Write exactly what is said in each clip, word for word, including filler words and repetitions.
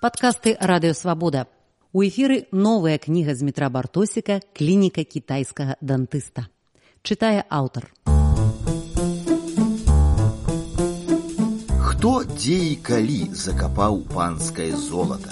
Падкасты «Радыё Свабода». У эфіры новая кніга з Дмітра Бартосіка «Клініка кітайскага дантыста». Чытае аўтар. Хто, дзе і калі закапаў панскае золата?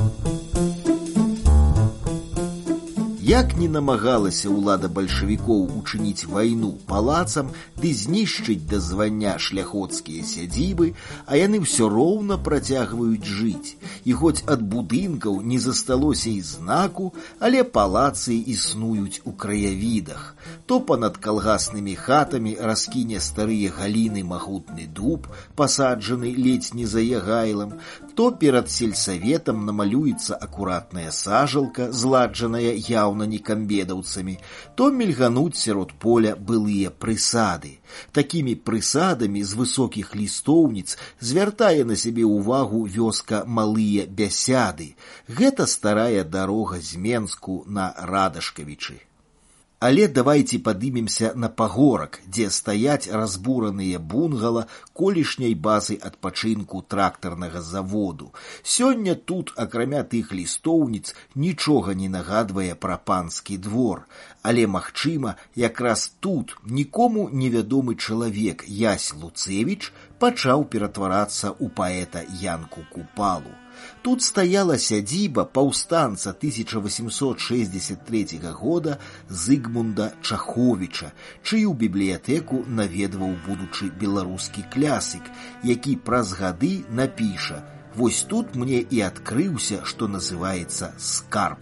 Як не намагалася ўлада бальшавікоў учыніць вайну палацам ды знішчыць да звання шляхоцкія сядзібы, а яны ўсё роўна працягваюць жыць. І хоць ад будынкаў не засталося і знаку, але палацы існуюць у краявідах. То панад калгаснымі хатамі раскіне старыя галіны магутны дуб, пасаджаны ледзь не за ягайлам, то перад сельсаветам намалюецца акуратная сажалка, зладжаная яўна не камбедаўцамі, то мільгануць сярод поля былыя прысады. Такімі прысадамі з высокіх лістоўніц звяртае на сябе ўвагу вёска Малыя Бясяды. Гэта старая дарога з Менску на Радашкавічы. Але давайце падымемся на пагорак, дзе стаяць разбураныя бунгала колішняй базы адпачынку трактарнага заводу. Сёння тут, акрамя тых лістоўніц, нічога не нагадвае пра панскі двор. Але, магчыма, якраз тут нікому невядомы чалавек Ясь Луцевіч пачаў ператварацца ў паэта Янку Купалу. Тут стаяла сядзіба паўстанца тысяча восемьсот шестьдесят третьего года Зыгмунда Чаховіча, чыю бібліятэку наведваў будучы беларускі клясік, які праз гады напіша: «Вось тут мне і адкрыўся, што называецца скарб».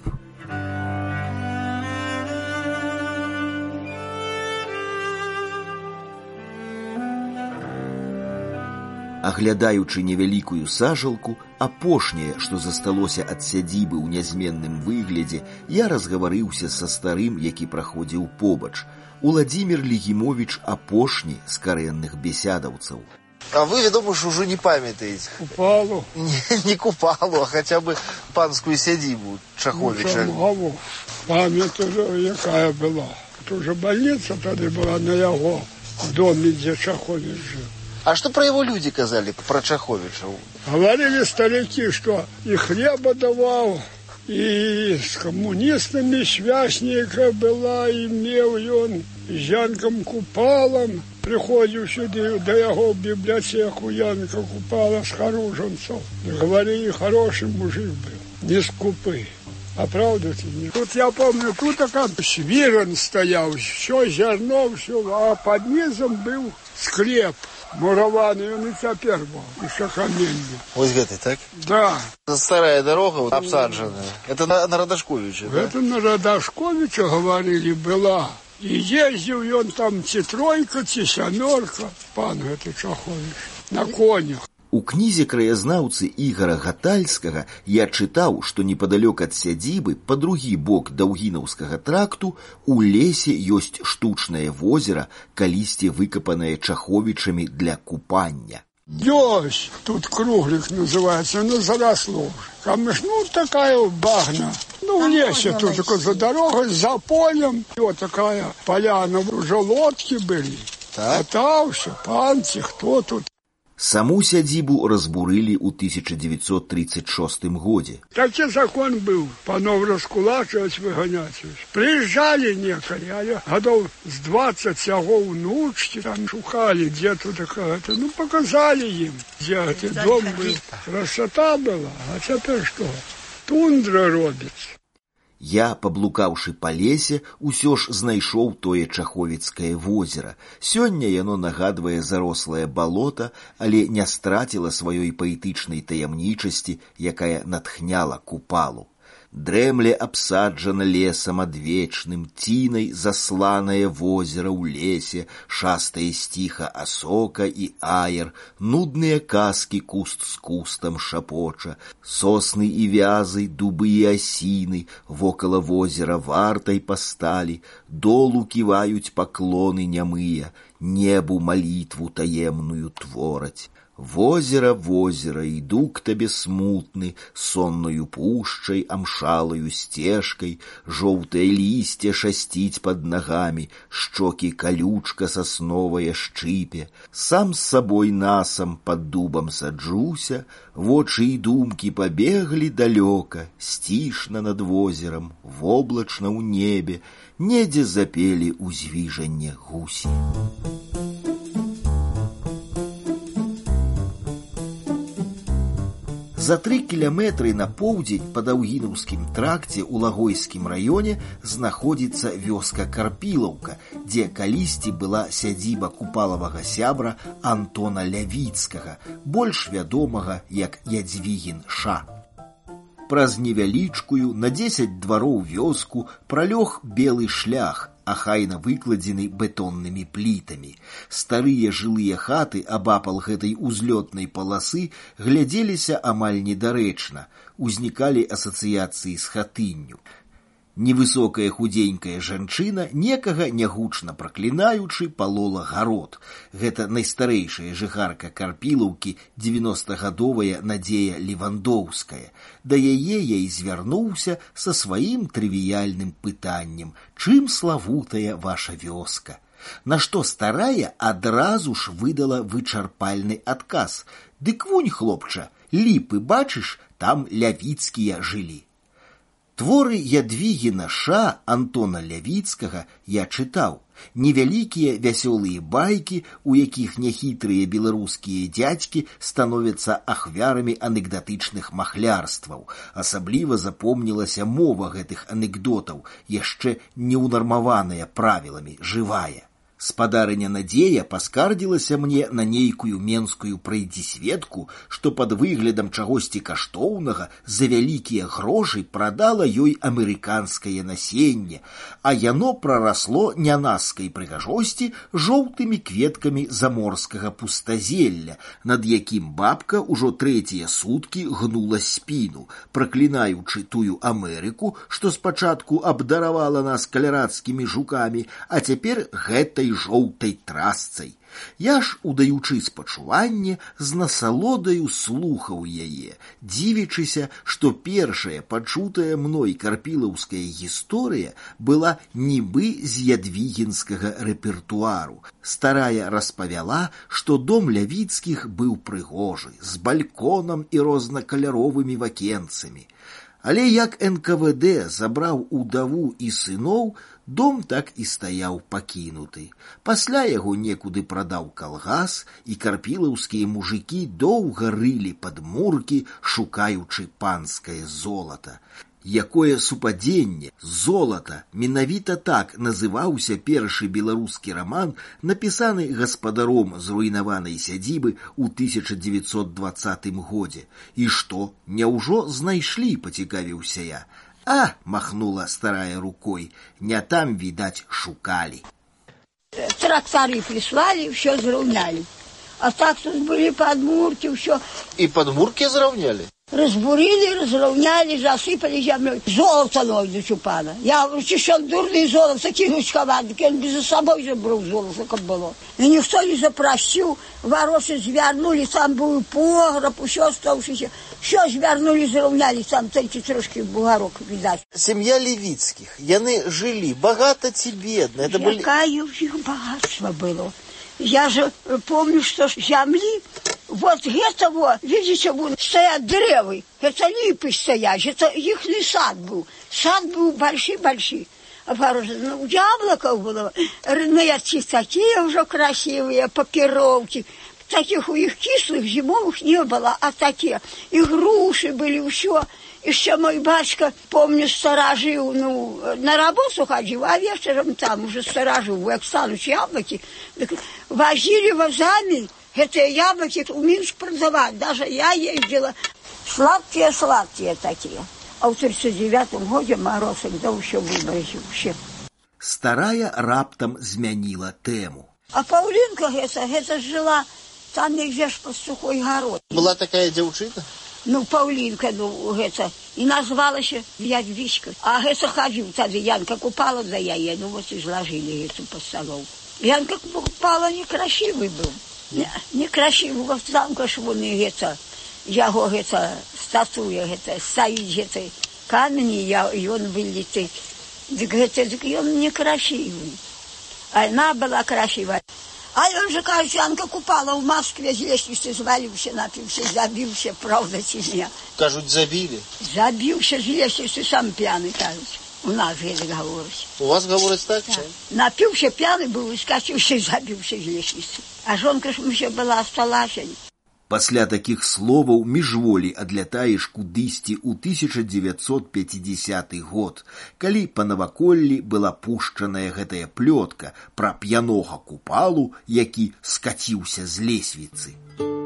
Аглядаючы невялікую сажалку, апошняе, што засталося ад сядзібы ў нязменным выглядзе, я разгаварыўся са старым, які праходзіў побач. Уладзімір Легімовіч апошні з карэнных бесядаўцаў. А вы, вядома ж, ужо не памятаеце. Купалу? Не, не Купалу, а хаця бы панскую сядзібу Чаховіча. Ну, памятаю, якая была. Тут же больница тады была на яго доме, дзе Чаховіч жыў. А что про его люди казали, про Чаховича? Говорили старики, что и хлеба давал, и с коммунистами связника была, и имел он с Янком Купалом. Приходил сюда до его в библиотеку Янка Купала с Харуженцев. Говорили, хороший мужик был, не скупый. А правда ты не? Тут я помню, тут такая свирен стоял, все зерно, все, а под низом был склеп. Мураваны, он и теперь был, еще каменный. Вот это, так? Да. Это старая дорога, вот, обсадженная. Это на, на Радашковича, да? Это на Радашковича, говорили, была. И ездил он там те тройка, те семерка, пан это Чахович, на конях. У кнізе краязнаўцы Ігара Гатальскага я чытаў, што непадалёк ад сядзібы, па другі бок Даўгінаўскага тракту, у лесе ёсць штучнае возера, калісьці выкапанае Чаховічамі для купання. Ёсць, тут круглик называется, ну заросло. Камыш, ну такая багна. Ну в лесе тут такой за дорогой, за полем. Вот такая поляна, уже лодки были. Катался, панцы, кто тут. Саму сядзібу разбурылі ў тысяча девятьсот тридцать шестым годзе. Такі закон быў, панов раскулачваць, выганяць. Прыязджалі некалі, але гадоў з двадцать яго ўнучкі там шукалі, дзе тут такая. Ну, показалі ім, дзе гэты дом быў. Красота была, а цяпер што? Тундра робіць. Я, паблукаўшы па лесе, усё ж знайшоў тое Чаховіцкае возера. Сёння яно нагадвае зарослае балота, але не страціла сваёй паэтычнай таямнічасці, якая натхняла Купалу. Дрэмле абсаджана лесам адвечным, цінай засланае возера ў лесе, шастае сціха асока і аер, нудныя казкі куст з кустам шапоча, сосны і вязы, дубы і асіны, вокала возера вартай пасталі, долу ківаюць паклоны нямыя, небу малітву таемную твораць. Возера, возера, иду к тебе смутны, сонною пушчай, амшалою стежкой, жоўтае лісце шасціць под ногами, щоки колючка сосновая шчыпе. Сам с собой насам под дубом саджуся, вочы и думки побегли далёка, стишно над возером, воблачно у небе, недзе запели узвіжанне гусі. За тры кіляметры на поўдзень па Даўгінаўскім тракце ў Лагойскім раёне знаходзіцца вёска Карпілаўка, дзе калісьці была сядзіба купалавага сябра Антона Лявіцкага, больш вядомага як Ядзвігін Ша. Праз невялічкую на дзесяць двароў вёску пралёг белы шлях, ахайна выкладзены бетоннымі плітамі. Старыя жылыя хаты абапал гэтай узлётнай паласы глядзеліся амаль недарэчна, узнікалі асацыяцыі з хатынню. Невысокая худенькая жанчына, некага нягучна праклінаючы, палола гарод. Гэта найстарэйшая жыхарка Карпілаўкі, дзевяностагадовая Надзея Левандоўская. Да яе я і звярнуўся са сваім трывіяльным пытаннем: чым славутая ваша вёска? На што старая адразу ж выдала вычарпальны адказ: дык вунь, хлопча, ліпы бачыш, там Лявіцкія жылі. Творы Ядвігіна Ша, Антона Лявіцкага я чытаў. Невялікія вясёлыя байкі, у якіх няхітрыя беларускія дзядзькі становяцца ахвярамі анекдатычных махлярстваў. Асабліва запомнілася мова гэтых анекдотаў, яшчэ не ўнармаваная правіламі, жывая. Спадарыня Надзея паскардзілася мне на нейкую менскую прайдзісведку, што пад выглядам чагосьці каштоўнага за вялікія грошы прадала ёй амерыканскае насенне, а яно прарасло нянаскай прыгажосці жоўтымі кветкамі заморскага пустазелля, над якім бабка ўжо трэція суткі гнула спіну, праклінаючы тую Амерыку, што спачатку абдаравала нас калярадскімі жукамі, а цяпер гэтай жоўтай трасцай. Я ж, удаючы спачуванне, з насалодаю слухаў яе, дзівячыся, што першая пачутая мной карпілаўская гісторыя была нібы з ядвігінскага рэпертуару. Старая распавяла, што дом Лявіцкіх быў прыгожы, з бальконам і рознакаляровымі вакенцамі. Але як эн ка вэ дэ забраў удаву і сыноў, дом так і стаяў пакінуты. Пасля яго некуды прадаў калгас, і карпілаўскія мужыкі доўга рылі падмуркі, шукаючы панскае золата. Якое супадзенне, золата, менавіта так называўся першы беларускі раман, напісаны гаспадаром зруйнаванай сядзібы ў тысяча дзевяцьсот дваццатым годзе. І што, няўжо знайшлі, пацікавіўся я. А, махнула старая рукой, не там, відаць, шукалі. Трактары прислали, все зраўнялі. А так тут былі падмуркі, ўсё. І падмуркі зраўнялі? Разбурили, разровняли, засыпали землей. Золото нойдут у пана. Я говорю, что он дурный золото кинуть сховать, он бы за собой забрал золото, как было. И никто не запросил, воросы звернули, там был погреб, все оставшееся. Все звернули, заровняли, там только трошки бугорок, видать. Семья Левицких, яны жили, богато ці бедно. Это были... Какое у них богатство было. Я же помню, что земли, вот это вот, видите, вон стоят деревья, это липы стоят, это ихний сад был. Сад был большой-большой. А ну, яблоко было, рыночки такие уже красивые, папировки. Таких у них кислых зимовых не было, а такие. И груши были, все. Еще мой батька, помню, сторожил, ну, на работу ходил, а вечером там уже сторожил, в Оксануч яблоки. Возили вазами, эти яблоки в Минск продавать. Даже я ездила. Сладкие-сладкие такие. А в тридцать девятом году мороз, когда еще выбросил вообще. Старая раптом змяніла тему. А Паўлінка гэта, гэта жила там нигде ж под сухой город. Была такая девчина? Ну, Паўлінка, ну, гэта, і назвалася Ядвічка. А гэта хадзіў тады, Янка купала за яе, ну, вот и изложили эту постановку. Янка купала некрасивый был. Некрасиво, вот там, каш вони, гэта, яго, гэта, статуя, гэта, стаіць, гэта, камень, і ён вылеты. Дык гэта, дык ён некрасивый. А она была красивая. А он же, кажется, Янка Купала в Москве, лестницы звалился, напился, забился, правда, тебе. Кажуть, забили? Забился с лестницы, сам пьяный, кажется. У нас это говорится. У вас говорится так? Да. Напился, пьяный был, скатился и забился с лестницы. А жонка ж еще была, осталась. Пасля такіх словаў міжволі адлятаеш кудысьці ў тысяча дзевяцьсот пяцідзясяты год, калі па наваколлі была пушчаная гэтая плётка пра п'янога Купалу, які скаціўся з лесвіцы.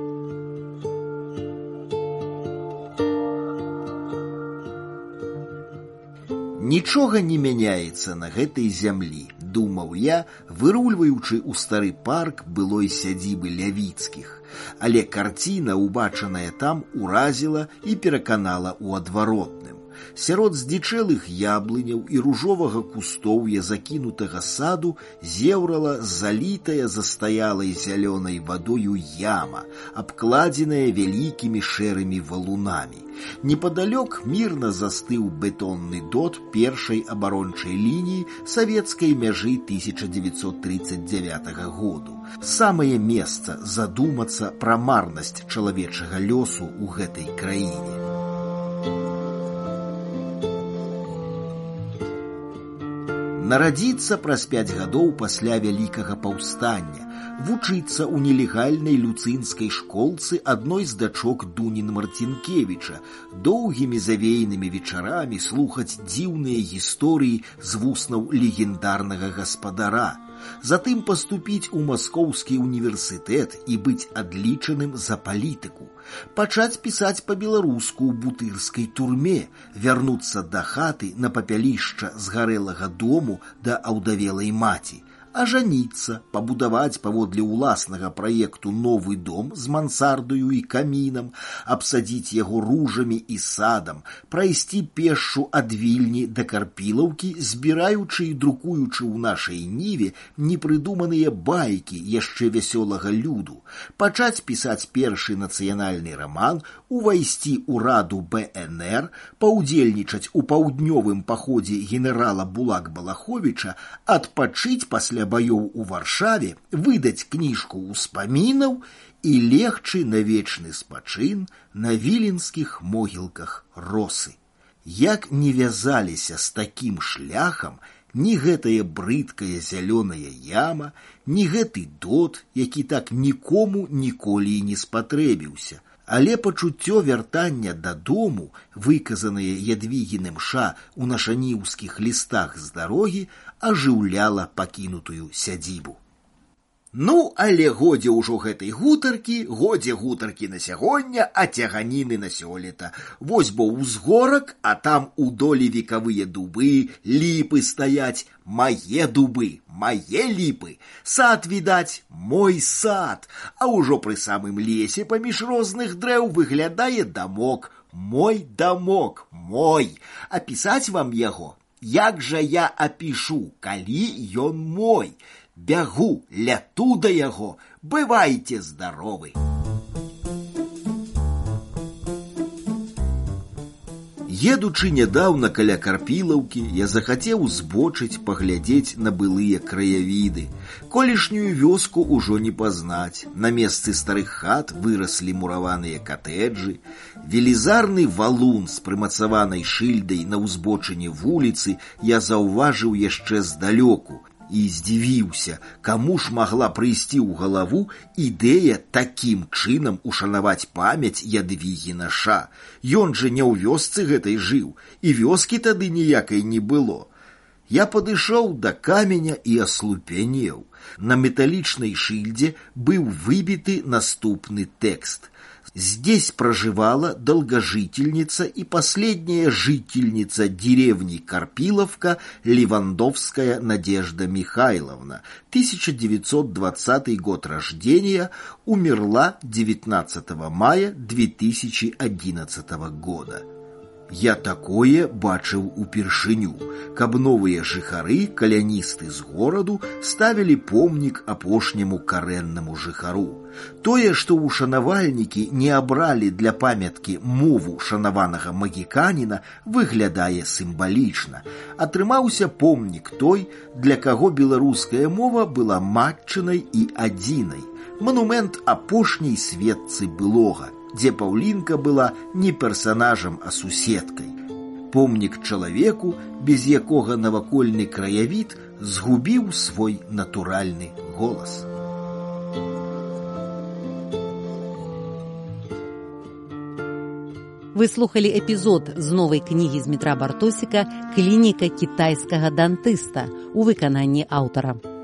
Нічога не мяняецца на гэтай зямлі, думаў я, вырульваючы ў стары парк былой сядзібы Лявіцкіх. Але карціна, убачаная там, уразіла і пераканала ў адваротным. Сярод здзічэлых яблыняў і ружовага кустоўя закінутага саду зеўрала залітая застаялай зялёнай вадою яма, абкладзеная вялікімі шэрымі валунамі. Непадалёк мірна застыў бетонны дот першай абарончай лініі савецкай мяжы тысяча дзевяцьсот трыццаць дзявятага году. Самае месца задумацца пра марнасць чалавечага лёсу ў гэтай краіне. Нарадзіцца праз пяць гадоў пасля вялікага паўстання, вучыцца ў нелегальнай люцынскай школцы адной з дачок Дунін Марцінкевіча, доўгімі завеянымі вечарамі слухаць дзіўныя гісторыі з вуснаў легендарнага гаспадара, затым паступіць у Маскоўскі універсітэт і быць адлічаным за палітыку, пачаць пісаць па-беларуску ў бутырскай турме, вярнуцца да хаты на папялішча згарэлага дому да аўдавелай маці, ажаніцца, пабудаваць паводле ўласнага праекту новы дом з мансардаю і камінам, абсадзіць яго ружамі і садам, прайсці пешшу ад Вільні да Карпілаўкі, збіраючы і друкуючы ў нашай ніве непрыдуманыя байкі яшчэ вясёлага люду, пачаць пісаць першы нацыянальны раман, увайсці ў раду бэ эн эр, паўдзельнічаць у паўднёвым паходзе генерала Булак-Балаховіча, адпачыць пасля баёў у Варшаве, выдаць кніжку ўспамінаў і легчы на вечны спачын на віленскіх могілках росы. Як не вязаліся з такім шляхам ні гэтая брыдкая зялёная яма, ні гэты дот, які так нікому ніколі і не спатрэбіўся, але пачуццё вяртання дадому, выказанае Ядвігіным Ша ў нашаніўскіх лістах з дарогі, ажыўляла пакінутую сядзібу. Ну, але годзе ўжо гэтай гутаркі, годзе гутаркі на сягоння, а цяганіны на сёлета. Вось бо ўзгорак, а там у долі векавыя дубы, ліпы стаяць, мае дубы, мае ліпы. Сад, відаць, мой сад, а ўжо пры самым лесе паміж розных дрэў выглядае дамок, мой дамок, мой. Апісаць вам яго? Як жа я апішу, калі ён мой? Бягу, ляту да яго, бывайце здаровы. Едучы нядаўна каля Карпілаўкі, я захацеў збочыць паглядзець на былыя краявіды. Колішнюю вёску ўжо не пазнаць. На месцы старых хат выраслі мураваныя катэджы. Велізарны валун з прымацаванай шыльдай на ўзбочыне вуліцы я заўважыў яшчэ здалёку. І здзівіўся, каму ж магла прыйсці ў галаву ідэя такім чынам ушанаваць памяць Ядвігіна Ша. Ён жа не ў вёсцы гэтай жыў, і вёскі тады ніякай не было. Я падышоў да каменя і аслупянеў. На металічнай шыльдзе быў выбіты наступны тэкст. Здесь проживала долгожительница и последняя жительница деревни Карпиловка Левандовская Надежда Михайловна, тысяча девятьсот двадцатый год рождения, умерла девятнадцатого мая две тысячи одиннадцатого года. Я такое бачыў упершыню, каб новыя жыхары, каляністы з гораду, ставілі помнік апошняму карэннаму жыхару. Тое, што ушанавальнікі не абралі для памяткі мову шанаванага магіканіна, выглядае сімвалічна. Атрымаўся помнік той, для каго беларуская мова была матчынай і адзінай. Манумент апошняй сведцы былога, дзе Паўлінка была не персанажам, а суседкай. Помнік чалавеку, без якога навакольны краявід згубіў свой натуральны голас. Вы слухали эпізод з новай кнігі Змітра Бартосіка «Клініка кітайскага дантыста» у выкананні аўтара.